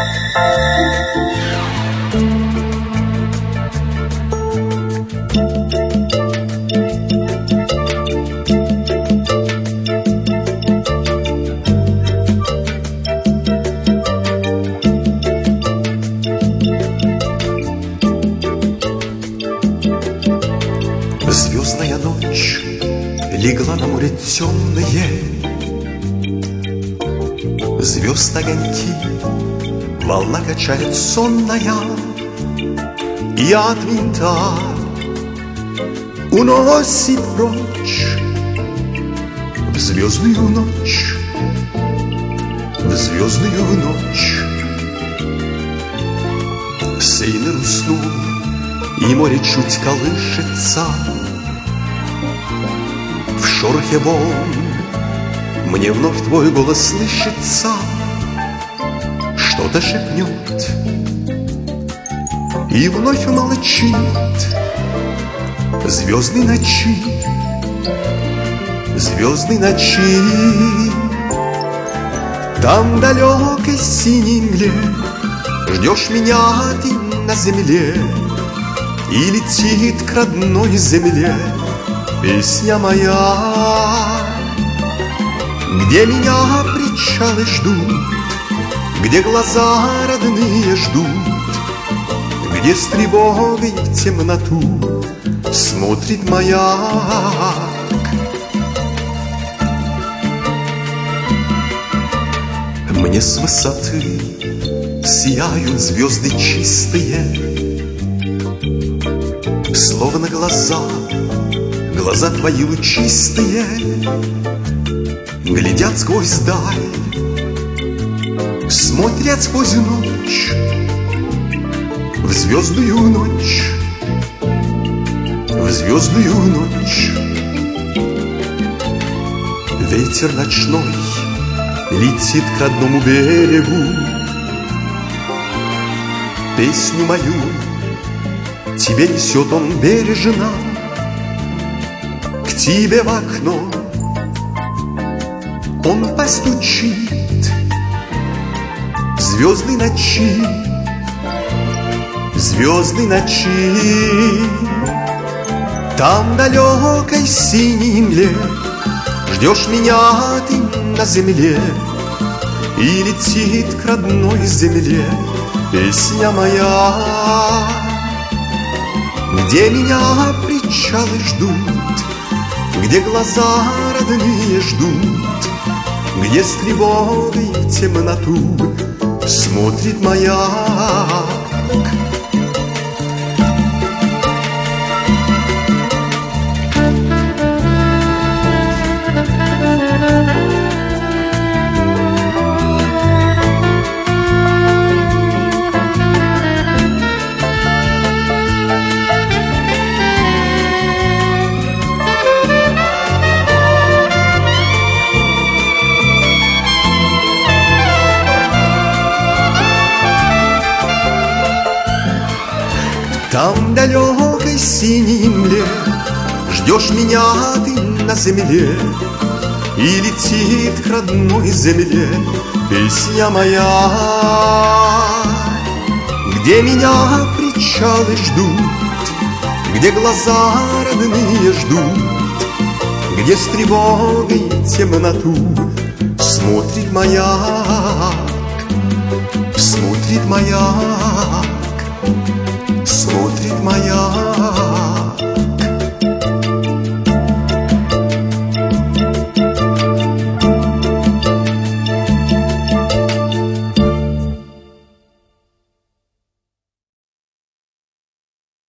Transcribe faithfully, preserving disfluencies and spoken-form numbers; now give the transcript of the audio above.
Звездная ночь легла на море темное, звезд огоньки волна качает сонная, и от винта уносит прочь в звездную ночь, в звездную ночь. Сейнер уснул, и море чуть колышется. В шорохе волн мне вновь твой голос слышится, что-то шепнет и вновь молчит. Звездной ночи, звездной ночи, там в далекой синей мгле ждешь меня ты на земле, и летит к родной земле песня моя. Где меня причалы ждут, где глаза родные ждут, где с тревогой в темноту смотрит маяк. Мне с высоты сияют звезды чистые, словно глаза, глаза твои лучистые, глядят сквозь даль, смотрят сквозь ночь, в звездную ночь, в звездную ночь. Ветер ночной летит к родному берегу, песню мою тебе несет он бережно. К тебе в окно он постучит. Звездной ночи, звездной ночи, там в далекой синей мгле ждешь меня ты на земле, и летит к родной земле песня моя. Где меня причалы ждут, где глаза родные ждут, где с тревогой в темноту смотрит маяк. Там в далекой синей мгле ждешь меня ты на земле, и летит к родной земле песня моя. Где меня причалы ждут, где глаза родные ждут, где с тревогой в темноту смотрит маяк, смотрит маяк, смотрит маяк.